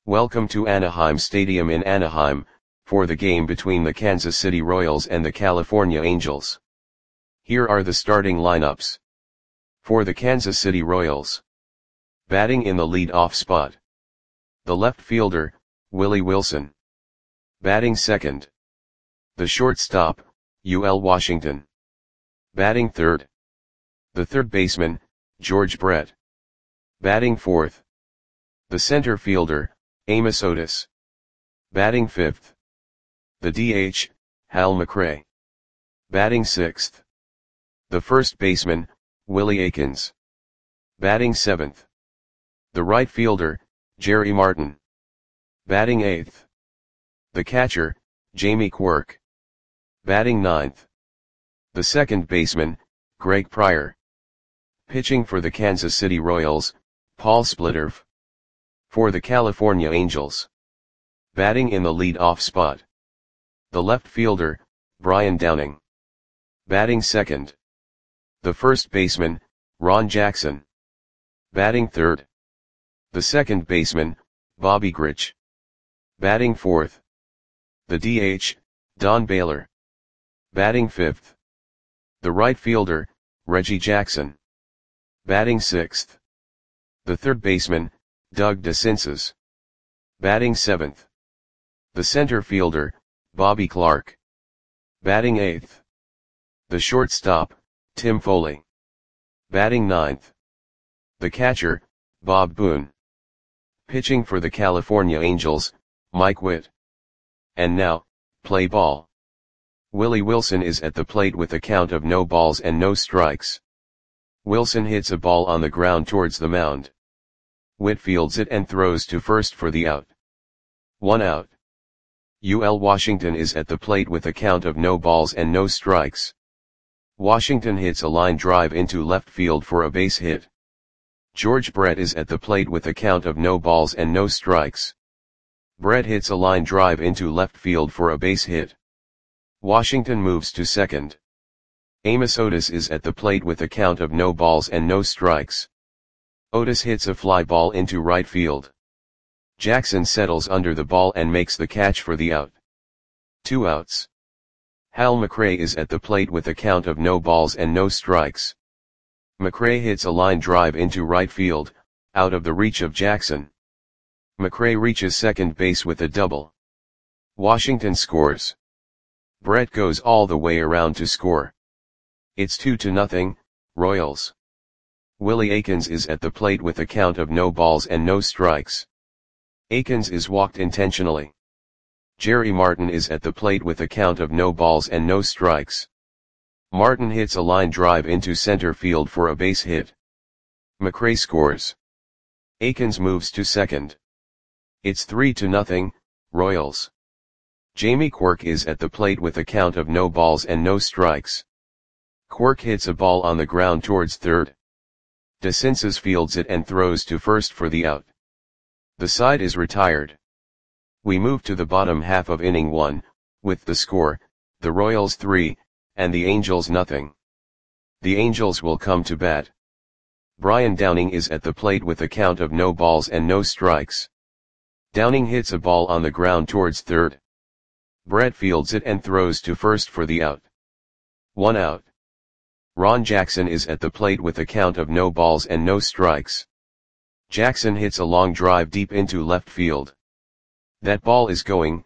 Welcome to Anaheim Stadium in Anaheim, for the game between the Kansas City Royals and the California Angels. Here are the starting lineups. For the Kansas City Royals. Batting in the lead-off spot. The left fielder, Willie Wilson. Batting second. The shortstop, UL Washington. Batting third. The third baseman, George Brett. Batting fourth. The center fielder, Amos Otis. Batting fifth. The DH, Hal McRae. Batting sixth. The first baseman, Willie Aikens. Batting seventh. The right fielder, Jerry Martin. Batting eighth. The catcher, Jamie Quirk. Batting ninth. The second baseman, Greg Pryor. Pitching for the Kansas City Royals, Paul Splitterf. For the California Angels. Batting in the lead-off spot. The left fielder, Brian Downing. Batting second. The first baseman, Ron Jackson. Batting third. The second baseman, Bobby Grich. Batting fourth. The DH, Don Baylor. Batting fifth. The right fielder, Reggie Jackson. Batting sixth. The third baseman, Doug DeCinces. Batting seventh. The center fielder, Bobby Clark. Batting eighth. The shortstop, Tim Foley. Batting ninth. The catcher, Bob Boone. Pitching for the California Angels, Mike Witt. And now, play ball. Willie Wilson is at the plate with a count of no balls and no strikes. Wilson hits a ball on the ground towards the mound. Witt fields it and throws to first for the out. 1 out. UL Washington is at the plate with a count of no balls and no strikes. Washington hits a line drive into left field for a base hit. George Brett is at the plate with a count of no balls and no strikes. Brett hits a line drive into left field for a base hit. Washington moves to second. Amos Otis is at the plate with a count of no balls and no strikes. Otis hits a fly ball into right field. Jackson settles under the ball and makes the catch for the out. 2 outs. Hal McRae is at the plate with a count of no balls and no strikes. McRae hits a line drive into right field, out of the reach of Jackson. McRae reaches second base with a double. Washington scores. Brett goes all the way around to score. It's 2-0, Royals. Willie Aikens is at the plate with a count of no balls and no strikes. Aikens is walked intentionally. Jerry Martin is at the plate with a count of no balls and no strikes. Martin hits a line drive into center field for a base hit. McRae scores. Aikens moves to second. It's 3-0, Royals. Jamie Quirk is at the plate with a count of no balls and no strikes. Quirk hits a ball on the ground towards third. DeCinces fields it and throws to first for the out. The side is retired. We move to the bottom half of inning 1, with the score, the Royals 3, and the Angels nothing. The Angels will come to bat. Brian Downing is at the plate with a count of no balls and no strikes. Downing hits a ball on the ground towards third. Brett fields it and throws to first for the out. 1 out. Ron Jackson is at the plate with a count of no balls and no strikes. Jackson hits a long drive deep into left field. That ball is gone.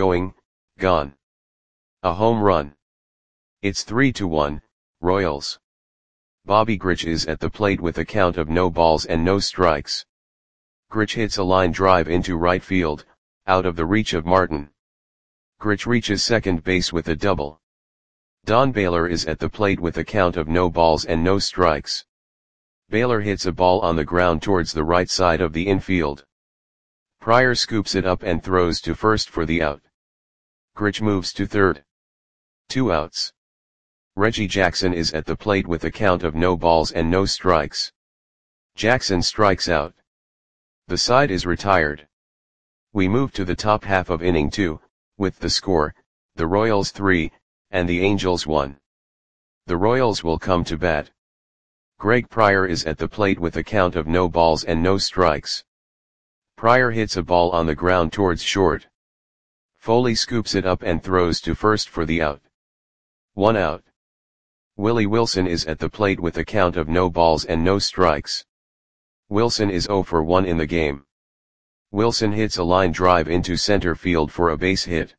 A home run. It's 3-1, Royals. Bobby Grich is at the plate with a count of no balls and no strikes. Grich hits a line drive into right field, out of the reach of Martin. Grich reaches second base with a double. Don Baylor is at the plate with a count of no balls and no strikes. Baylor hits a ball on the ground towards the right side of the infield. Pryor scoops it up and throws to first for the out. Grich moves to third. 2 outs. Reggie Jackson is at the plate with a count of no balls and no strikes. Jackson strikes out. The side is retired. We move to the top half of inning 2, with the score, the Royals 3, and the Angels 1. The Royals will come to bat. Greg Pryor is at the plate with a count of no balls and no strikes. Pryor hits a ball on the ground towards short. Foley scoops it up and throws to first for the out. 1 out. Willie Wilson is at the plate with a count of no balls and no strikes. Wilson is 0 for 1 in the game. Wilson hits a line drive into center field for a base hit.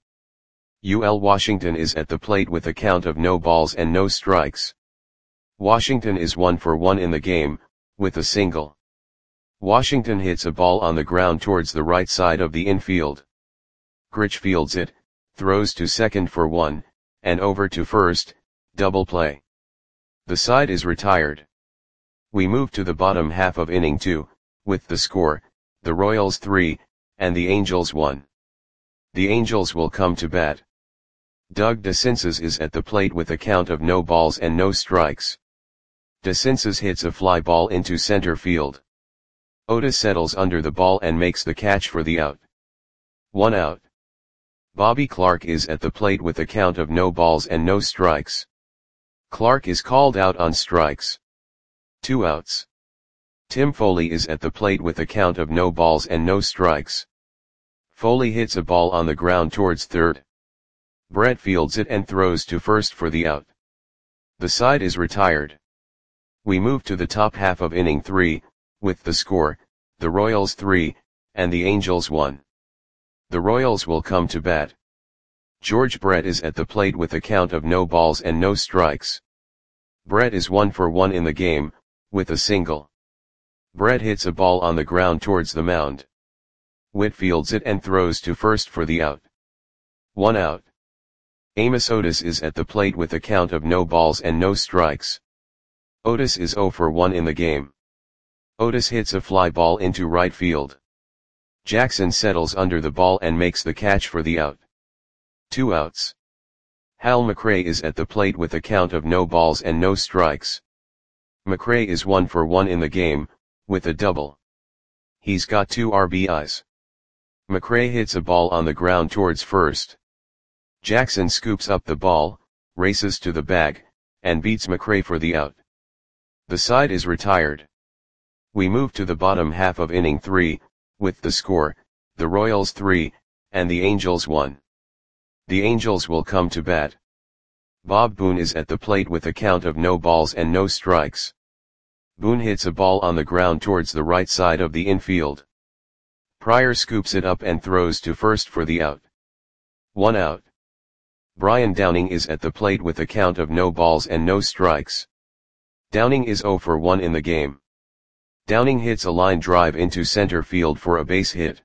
UL Washington is at the plate with a count of no balls and no strikes. Washington is 1 for 1 in the game, with a single. Washington hits a ball on the ground towards the right side of the infield. Grich fields it, throws to second for 1, and over to first, double play. The side is retired. We move to the bottom half of inning 2, with the score, the Royals 3, and the Angels 1. The Angels will come to bat. Doug DeCinces is at the plate with a count of no balls and no strikes. DeCinces hits a fly ball into center field. Otis settles under the ball and makes the catch for the out. 1 out. Bobby Clark is at the plate with a count of no balls and no strikes. Clark is called out on strikes. 2 outs. Tim Foley is at the plate with a count of no balls and no strikes. Foley hits a ball on the ground towards third. Brett fields it and throws to first for the out. The side is retired. We move to the top half of inning 3, with the score, the Royals 3, and the Angels 1. The Royals will come to bat. George Brett is at the plate with a count of no balls and no strikes. Brett is 1 for 1 in the game, with a single. Brett hits a ball on the ground towards the mound. Witt fields it and throws to first for the out. 1 out. Amos Otis is at the plate with a count of no balls and no strikes. Otis is 0 for 1 in the game. Otis hits a fly ball into right field. Jackson settles under the ball and makes the catch for the out. 2 outs. Hal McRae is at the plate with a count of no balls and no strikes. McRae is 1 for 1 in the game, with a double. He's got 2 RBIs. McRae hits a ball on the ground towards first. Jackson scoops up the ball, races to the bag, and beats McRae for the out. The side is retired. We move to the bottom half of inning 3, with the score, the Royals 3, and the Angels 1. The Angels will come to bat. Bob Boone is at the plate with a count of no balls and no strikes. Boone hits a ball on the ground towards the right side of the infield. Pryor scoops it up and throws to first for the out. 1 out. Brian Downing is at the plate with a count of no balls and no strikes. Downing is 0 for 1 in the game. Downing hits a line drive into center field for a base hit.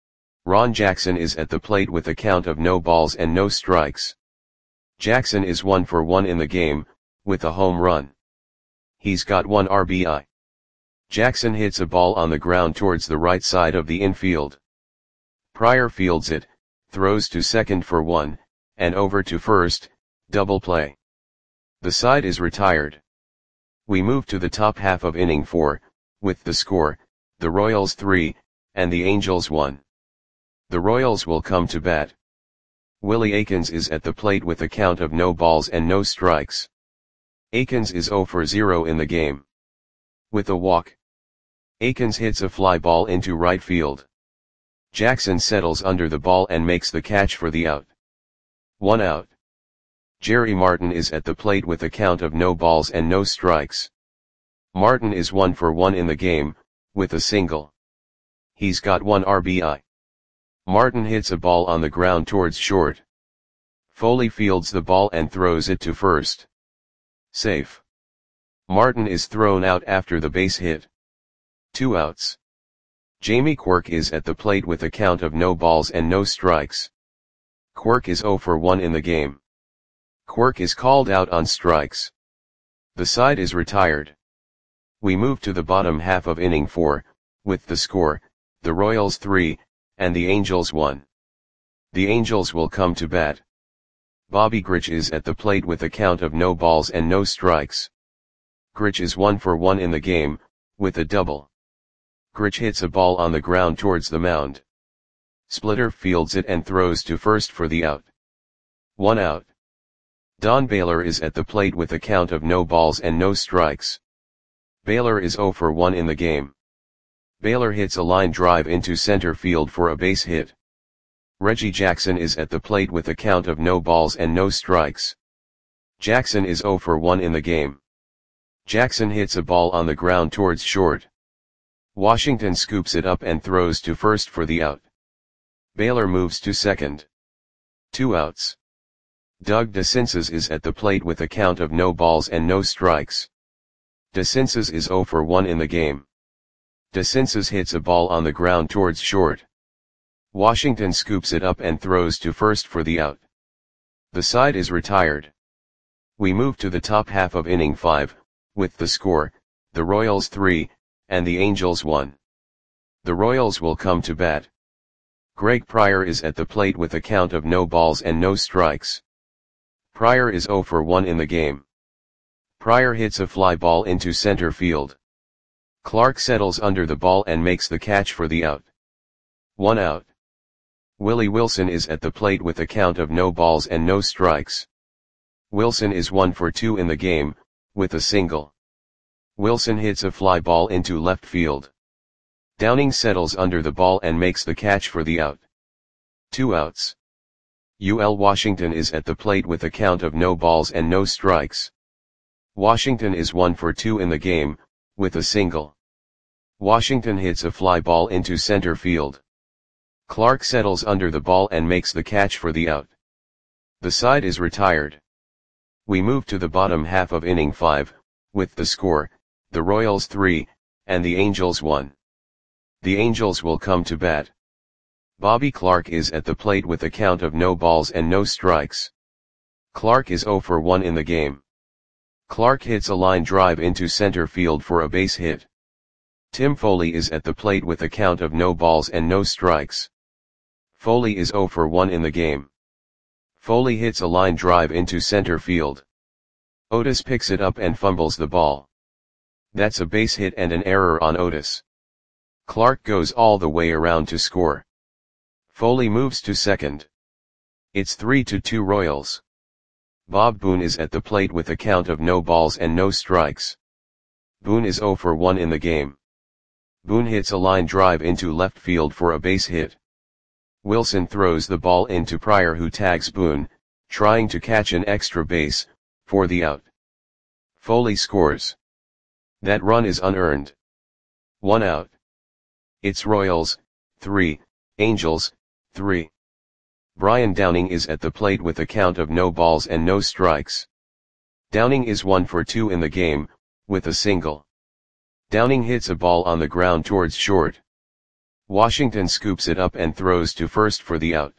Ron Jackson is at the plate with a count of no balls and no strikes. Jackson is 1 for 1 in the game, with a home run. He's got 1 RBI. Jackson hits a ball on the ground towards the right side of the infield. Pryor fields it, throws to second for 1, and over to first, double play. The side is retired. We move to the top half of inning 4, with the score, the Royals 3, and the Angels 1. The Royals will come to bat. Willie Aikens is at the plate with a count of no balls and no strikes. Aikens is 0 for 0 in the game. With a walk. Aikens hits a fly ball into right field. Jackson settles under the ball and makes the catch for the out. 1 out. Jerry Martin is at the plate with a count of no balls and no strikes. Martin is 1 for 1 in the game, with a single. He's got 1 RBI. Martin hits a ball on the ground towards short. Foley fields the ball and throws it to first. Safe. Martin is thrown out after the base hit. 2 outs. Jamie Quirk is at the plate with a count of no balls and no strikes. Quirk is 0 for 1 in the game. Quirk is called out on strikes. The side is retired. We move to the bottom half of inning 4, with the score, the Royals 3, and the Angels 1. The Angels will come to bat. Bobby Grich is at the plate with a count of no balls and no strikes. Grich is 1 for 1 in the game, with a double. Grich hits a ball on the ground towards the mound. Splitter fields it and throws to first for the out. 1 out. Don Baylor is at the plate with a count of no balls and no strikes. Baylor is 0 for 1 in the game. Baylor hits a line drive into center field for a base hit. Reggie Jackson is at the plate with a count of no balls and no strikes. Jackson is 0 for 1 in the game. Jackson hits a ball on the ground towards short. Washington scoops it up and throws to first for the out. Baylor moves to second. 2 outs. Doug DeCinces is at the plate with a count of no balls and no strikes. DeCinces is 0 for 1 in the game. DeCinces hits a ball on the ground towards short. Washington scoops it up and throws to first for the out. The side is retired. We move to the top half of inning 5, with the score, the Royals 3, and the Angels 1. The Royals will come to bat. Greg Pryor is at the plate with a count of no balls and no strikes. Pryor is 0 for 1 in the game. Pryor hits a fly ball into center field. Clark settles under the ball and makes the catch for the out. 1 out. Willie Wilson is at the plate with a count of no balls and no strikes. Wilson is 1 for 2 in the game, with a single. Wilson hits a fly ball into left field. Downing settles under the ball and makes the catch for the out. 2 outs. UL Washington is at the plate with a count of no balls and no strikes. Washington is 1 for 2 in the game, with a single. Washington hits a fly ball into center field. Clark settles under the ball and makes the catch for the out. The side is retired. We move to the bottom half of inning 5, with the score, the Royals 3, and the Angels 1. The Angels will come to bat. Bobby Clark is at the plate with a count of no balls and no strikes. Clark is 0 for 1 in the game. Clark hits a line drive into center field for a base hit. Tim Foley is at the plate with a count of no balls and no strikes. Foley is 0 for 1 in the game. Foley hits a line drive into center field. Otis picks it up and fumbles the ball. That's a base hit and an error on Otis. Clark goes all the way around to score. Foley moves to second. It's 3-2 Royals. Bob Boone is at the plate with a count of no balls and no strikes. Boone is 0 for 1 in the game. Boone hits a line drive into left field for a base hit. Wilson throws the ball into Pryor, who tags Boone, trying to catch an extra base, for the out. Foley scores. That run is unearned. 1 out. It's Royals, 3, Angels, 3. Brian Downing is at the plate with a count of no balls and no strikes. Downing is 1 for 2 in the game, with a single. Downing hits a ball on the ground towards short. Washington scoops it up and throws to first for the out.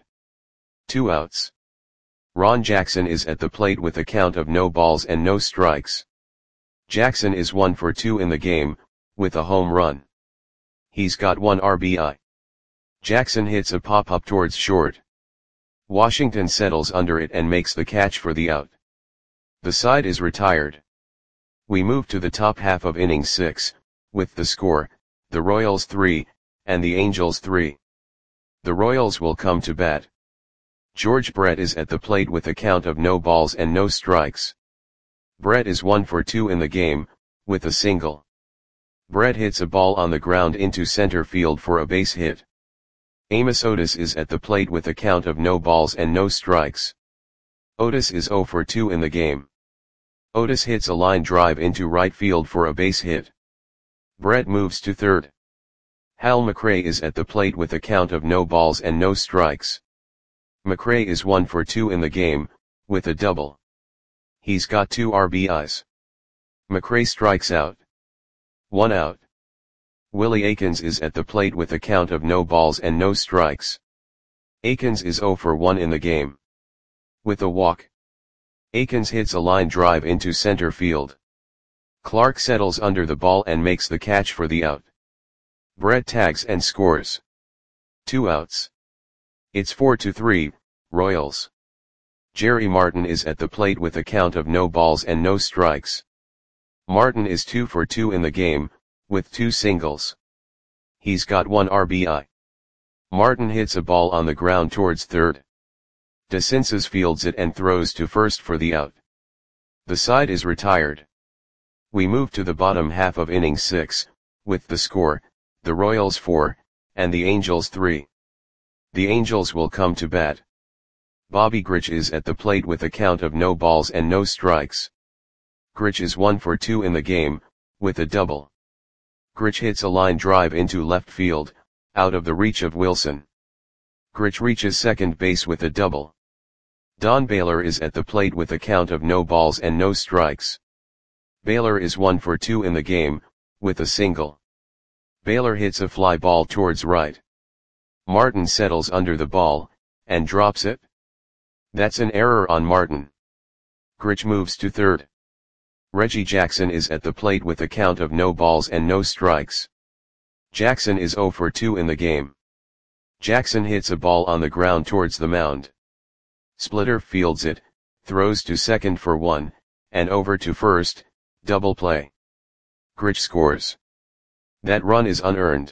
2 outs. Ron Jackson is at the plate with a count of no balls and no strikes. Jackson is 1 for 2 in the game, with a home run. He's got 1 RBI. Jackson hits a pop-up towards short. Washington settles under it and makes the catch for the out. The side is retired. We move to the top half of inning 6, with the score, the Royals 3, and the Angels 3. The Royals will come to bat. George Brett is at the plate with a count of no balls and no strikes. Brett is 1 for 2 in the game, with a single. Brett hits a ball on the ground into center field for a base hit. Amos Otis is at the plate with a count of no balls and no strikes. Otis is 0 for 2 in the game. Otis hits a line drive into right field for a base hit. Brett moves to third. Hal McRae is at the plate with a count of no balls and no strikes. McRae is 1 for 2 in the game, with a double. He's got 2 RBIs. McRae strikes out. 1 out. Willie Aikens is at the plate with a count of no balls and no strikes. Aikens is 0 for 1 in the game. With a walk. Aikens hits a line drive into center field. Clark settles under the ball and makes the catch for the out. Brett tags and scores. 2 outs. It's 4-3, Royals. Jerry Martin is at the plate with a count of no balls and no strikes. Martin is 2 for 2 in the game, with 2 singles. He's got 1 RBI. Martin hits a ball on the ground towards third. DeCinces fields it and throws to first for the out. The side is retired. We move to the bottom half of inning 6, with the score, the Royals 4, and the Angels 3. The Angels will come to bat. Bobby Grich is at the plate with a count of no balls and no strikes. Grich is 1 for 2 in the game, with a double. Grich hits a line drive into left field, out of the reach of Wilson. Grich reaches second base with a double. Don Baylor is at the plate with a count of no balls and no strikes. Baylor is 1 for 2 in the game, with a single. Baylor hits a fly ball towards right. Martin settles under the ball, and drops it. That's an error on Martin. Grich moves to third. Reggie Jackson is at the plate with a count of no balls and no strikes. Jackson is 0 for 2 in the game. Jackson hits a ball on the ground towards the mound. Splitter fields it, throws to second for 1, and over to first, double play. Grich scores. That run is unearned.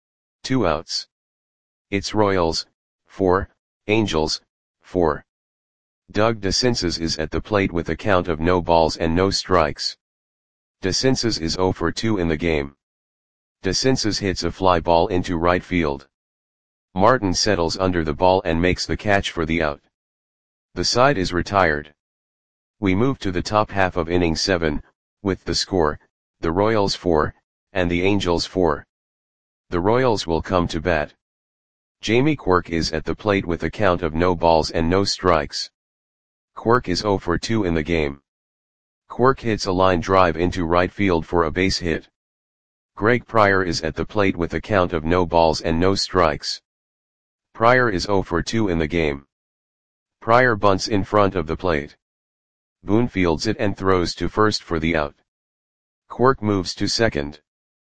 2 outs. It's Royals 4, Angels 4. Doug DeCinces is at the plate with a count of no balls and no strikes. DeCinces is 0 for 2 in the game. DeCinces hits a fly ball into right field. Martin settles under the ball and makes the catch for the out. The side is retired. We move to the top half of inning 7, with the score, the Royals 4, and the Angels 4. The Royals will come to bat. Jamie Quirk is at the plate with a count of no balls and no strikes. Quirk is 0 for 2 in the game. Quirk hits a line drive into right field for a base hit. Greg Pryor is at the plate with a count of no balls and no strikes. Pryor is 0 for 2 in the game. Pryor bunts in front of the plate. Boone fields it and throws to first for the out. Quirk moves to second.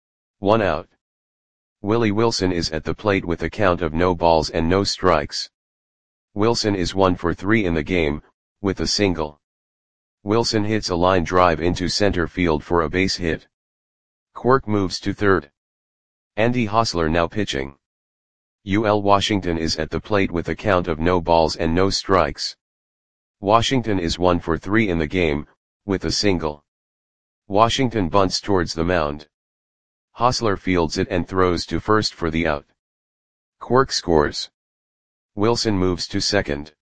1 out. Willie Wilson is at the plate with a count of no balls and no strikes. Wilson is 1 for 3 in the game, with a single. Wilson hits a line drive into center field for a base hit. Quirk moves to third. Andy Hosler now pitching. UL Washington is at the plate with a count of no balls and no strikes. Washington is 1 for 3 in the game, with a single. Washington bunts towards the mound. Hosler fields it and throws to first for the out. Quirk scores. Wilson moves to second.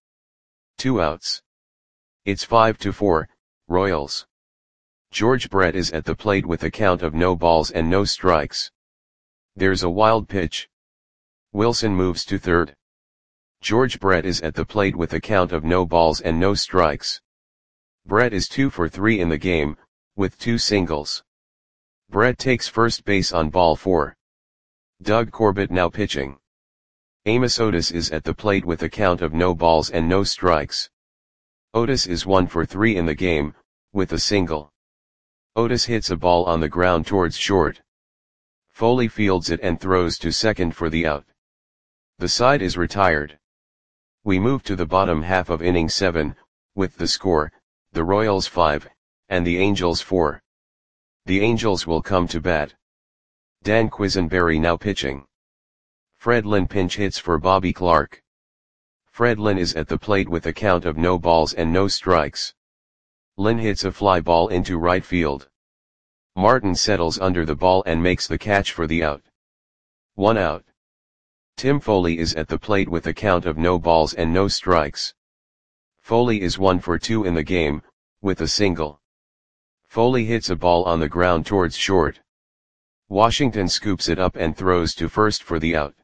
2 outs. It's 5-4, Royals. George Brett is at the plate with a count of no balls and no strikes. There's a wild pitch. Wilson moves to third. George Brett is at the plate with a count of no balls and no strikes. Brett is 2 for 3 in the game, with 2 singles. Brett takes first base on ball 4. Doug Corbett now pitching. Amos Otis is at the plate with a count of no balls and no strikes. Otis is 1 for 3 in the game, with a single. Otis hits a ball on the ground towards short. Foley fields it and throws to second for the out. The side is retired. We move to the bottom half of inning 7, with the score, the Royals 5, and the Angels 4. The Angels will come to bat. Dan Quisenberry now pitching. Fred Lynn pinch hits for Bobby Clark. Fred Lynn is at the plate with a count of no balls and no strikes. Lynn hits a fly ball into right field. Martin settles under the ball and makes the catch for the out. 1 out. Tim Foley is at the plate with a count of no balls and no strikes. Foley is 1 for 2 in the game, with a single. Foley hits a ball on the ground towards short. Washington scoops it up and throws to first for the out.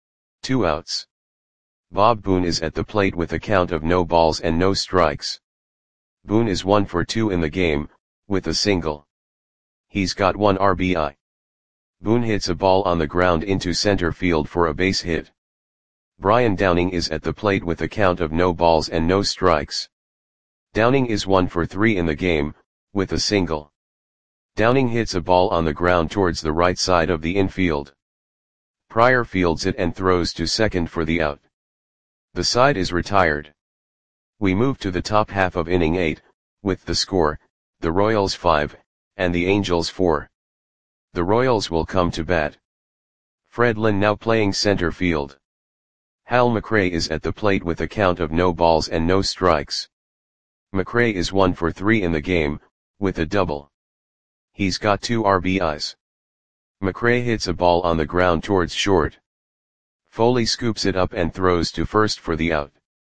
2 outs. Bob Boone is at the plate with a count of no balls and no strikes. Boone is 1 for 2 in the game, with a single. He's got 1 RBI. Boone hits a ball on the ground into center field for a base hit. Brian Downing is at the plate with a count of no balls and no strikes. Downing is 1 for 3 in the game, with a single. Downing hits a ball on the ground towards the right side of the infield. Pryor fields it and throws to second for the out. The side is retired. We move to the top half of inning 8, with the score, the Royals 5, and the Angels 4. The Royals will come to bat. Fred Lynn now playing center field. Hal McRae is at the plate with a count of no balls and no strikes. McRae is 1 for 3 in the game, with a double. He's got 2 RBIs. McRae hits a ball on the ground towards short. Foley scoops it up and throws to first for the out.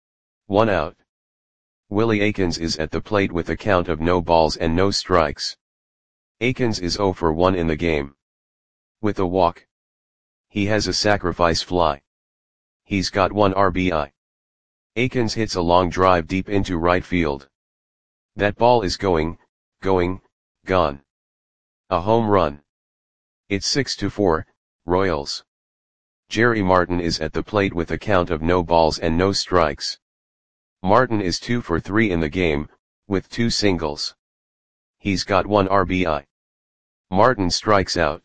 1 out. Willie Aikens is at the plate with a count of no balls and no strikes. Aikens is 0 for 1 in the game. With a walk. He has a sacrifice fly. He's got 1 RBI. Aikens hits a long drive deep into right field. That ball is going, gone. A home run. It's 6-4, Royals. Jerry Martin is at the plate with a count of no balls and no strikes. Martin is 2 for 3 in the game, with 2 singles. He's got 1 RBI. Martin strikes out.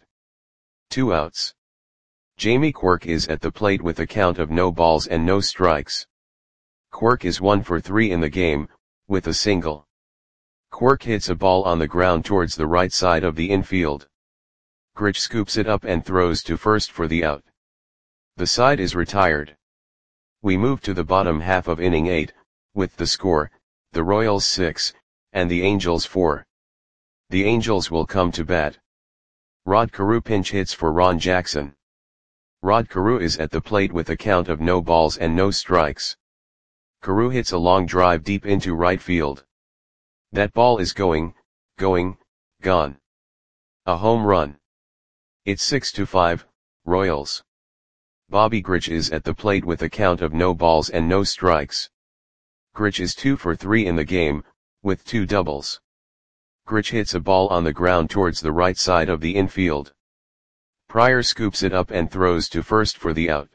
2 outs. Jamie Quirk is at the plate with a count of no balls and no strikes. Quirk is 1 for 3 in the game, with a single. Quirk hits a ball on the ground towards the right side of the infield. Grich scoops it up and throws to first for the out. The side is retired. We move to the bottom half of inning 8, with the score, the Royals 6, and the Angels 4. The Angels will come to bat. Rod Carew pinch hits for Ron Jackson. Rod Carew is at the plate with a count of no balls and no strikes. Carew hits a long drive deep into right field. That ball is going, gone. A home run. It's 6-5, Royals. Bobby Grich is at the plate with a count of no balls and no strikes. Grich is 2 for 3 in the game, with 2 doubles. Grich hits a ball on the ground towards the right side of the infield. Pryor scoops it up and throws to first for the out.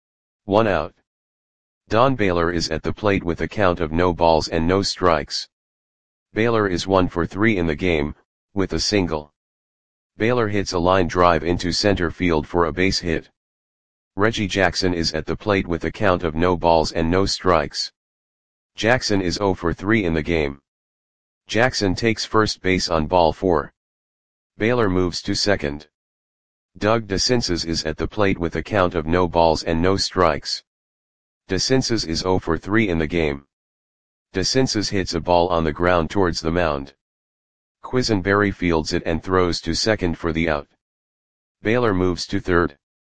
1 out. Don Baylor is at the plate with a count of no balls and no strikes. Baylor is 1 for 3 in the game, with a single. Baylor hits a line drive into center field for a base hit. Reggie Jackson is at the plate with a count of no balls and no strikes. Jackson is 0 for 3 in the game. Jackson takes first base on ball 4. Baylor moves to second. Doug DeCinces is at the plate with a count of no balls and no strikes. DeCinces is 0 for 3 in the game. DeCinces hits a ball on the ground towards the mound. Quisenberry fields it and throws to second for the out. Baylor moves to third.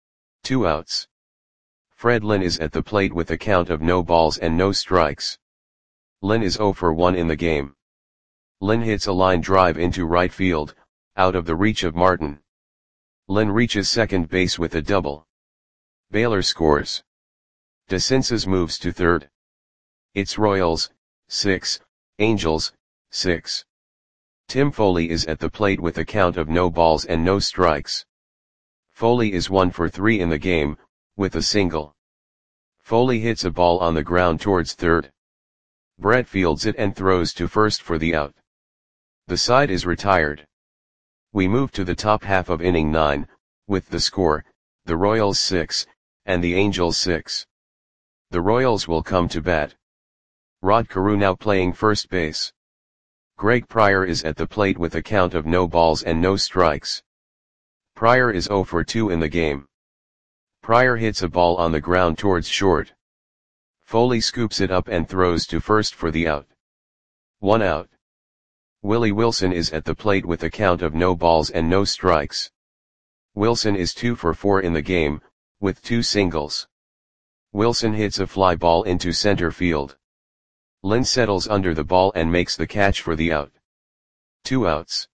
2 outs. Fred Lynn is at the plate with a count of no balls and no strikes. Lynn is 0 for 1 in the game. Lynn hits a line drive into right field, out of the reach of Martin. Lynn reaches second base with a double. Baylor scores. DeCinces moves to third. It's Royals, 6, Angels, 6. Tim Foley is at the plate with a count of no balls and no strikes. Foley is 1 for 3 in the game, with a single. Foley hits a ball on the ground towards third. Brett fields it and throws to first for the out. The side is retired. We move to the top half of inning 9, with the score, the Royals 6, and the Angels 6. The Royals will come to bat. Rod Carew now playing first base. Greg Pryor is at the plate with a count of no balls and no strikes. Pryor is 0 for 2 in the game. Pryor hits a ball on the ground towards short. Foley scoops it up and throws to first for the out. 1 out. Willie Wilson is at the plate with a count of no balls and no strikes. Wilson is 2 for 4 in the game, with 2 singles. Wilson hits a fly ball into center field. Lynn settles under the ball and makes the catch for the out. 2 outs.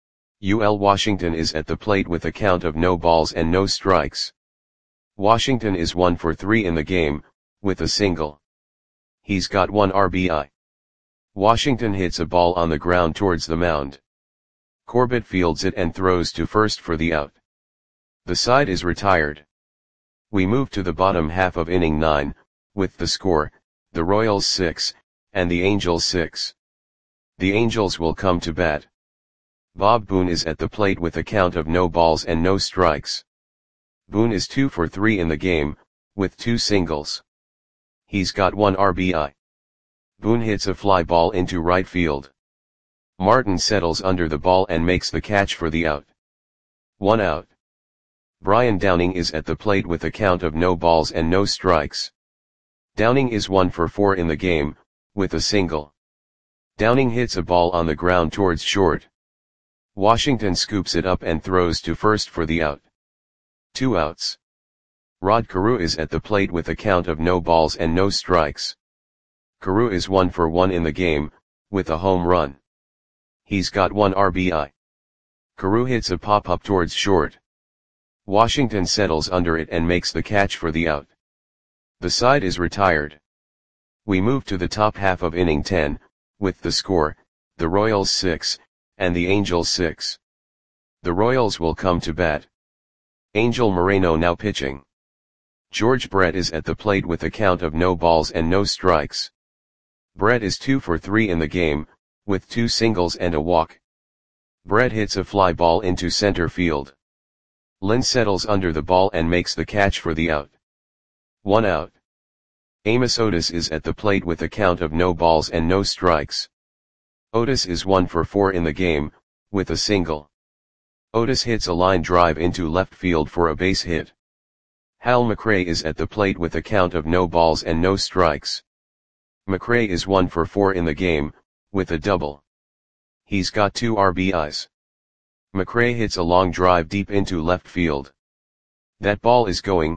UL Washington is at the plate with a count of no balls and no strikes. Washington is 1 for 3 in the game, with a single. He's got 1 RBI. Washington hits a ball on the ground towards the mound. Corbett fields it and throws to first for the out. The side is retired. We move to the bottom half of inning 9, with the score, the Royals 6, and the Angels 6. The Angels will come to bat. Bob Boone is at the plate with a count of no balls and no strikes. Boone is 2 for 3 in the game, with 2 singles. He's got 1 RBI. Boone hits a fly ball into right field. Martin settles under the ball and makes the catch for the out. 1 out. Brian Downing is at the plate with a count of no balls and no strikes. Downing is 1 for 4 in the game, with a single. Downing hits a ball on the ground towards short. Washington scoops it up and throws to first for the out. 2 outs. Rod Carew is at the plate with a count of no balls and no strikes. Carew is 1 for 1 in the game, with a home run. He's got 1 RBI. Carew hits a pop-up towards short. Washington settles under it and makes the catch for the out. The side is retired. We move to the top half of inning 10, with the score, the Royals 6, and the Angels 6. The Royals will come to bat. Angel Moreno now pitching. George Brett is at the plate with a count of no balls and no strikes. Brett is 2 for 3 in the game, with 2 singles and a walk. Brett hits a fly ball into center field. Lynn settles under the ball and makes the catch for the out. 1 out. Amos Otis is at the plate with a count of no balls and no strikes. Otis is 1 for 4 in the game, with a single. Otis hits a line drive into left field for a base hit. Hal McRae is at the plate with a count of no balls and no strikes. McRae is 1 for 4 in the game, with a double. He's got 2 RBIs. McRae hits a long drive deep into left field. That ball is gone.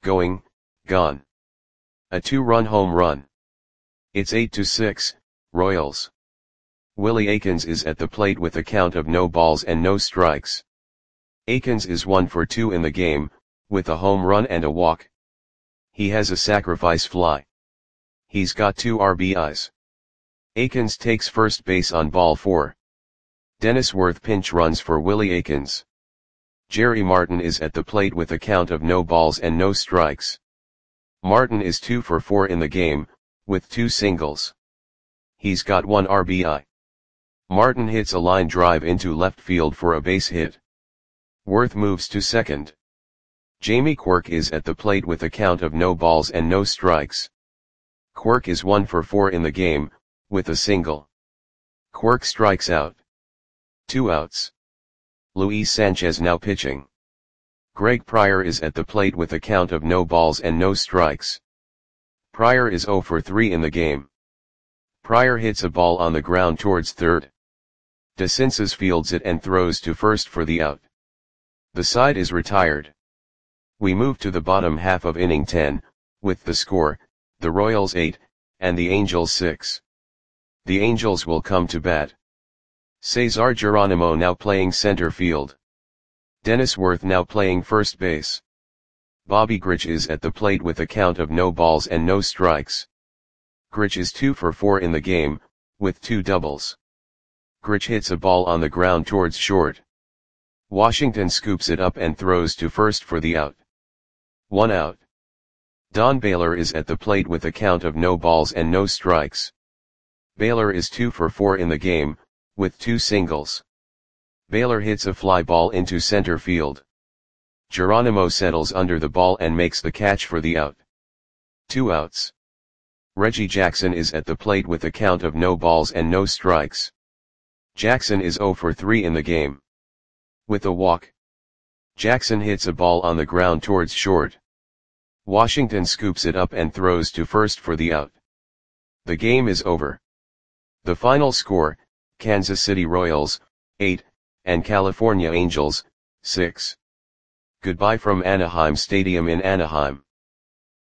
A 2-run home run. It's 8-6, Royals. Willie Aikens is at the plate with a count of no balls and no strikes. Aikens is 1 for 2 in the game, with a home run and a walk. He has a sacrifice fly. He's got 2 RBIs. Aikens takes first base on ball 4. Dennis Worth pinch runs for Willie Aikens. Jerry Martin is at the plate with a count of no balls and no strikes. Martin is 2 for 4 in the game, with 2 singles. He's got 1 RBI. Martin hits a line drive into left field for a base hit. Worth moves to second. Jamie Quirk is at the plate with a count of no balls and no strikes. Quirk is 1 for 4 in the game, with a single. Quirk strikes out. 2 outs. Luis Sanchez now pitching. Greg Pryor is at the plate with a count of no balls and no strikes. Pryor is 0 for 3 in the game. Pryor hits a ball on the ground towards third. DeCinces fields it and throws to first for the out. The side is retired. We move to the bottom half of inning 10, with the score, the Royals 8, and the Angels 6. The Angels will come to bat. Cesar Geronimo now playing center field. Dennis Worth now playing first base. Bobby Grich is at the plate with a count of no balls and no strikes. Grich is 2 for 4 in the game, with 2 doubles. Grich hits a ball on the ground towards short. Washington scoops it up and throws to first for the out. 1 out. Don Baylor is at the plate with a count of no balls and no strikes. Baylor is 2 for 4 in the game, with 2 singles. Baylor hits a fly ball into center field. Geronimo settles under the ball and makes the catch for the out. 2 outs. Reggie Jackson is at the plate with a count of no balls and no strikes. Jackson is 0 for 3 in the game. With a walk. Jackson hits a ball on the ground towards short. Washington scoops it up and throws to first for the out. The game is over. The final score, Kansas City Royals, 8, and California Angels, 6. Goodbye from Anaheim Stadium in Anaheim.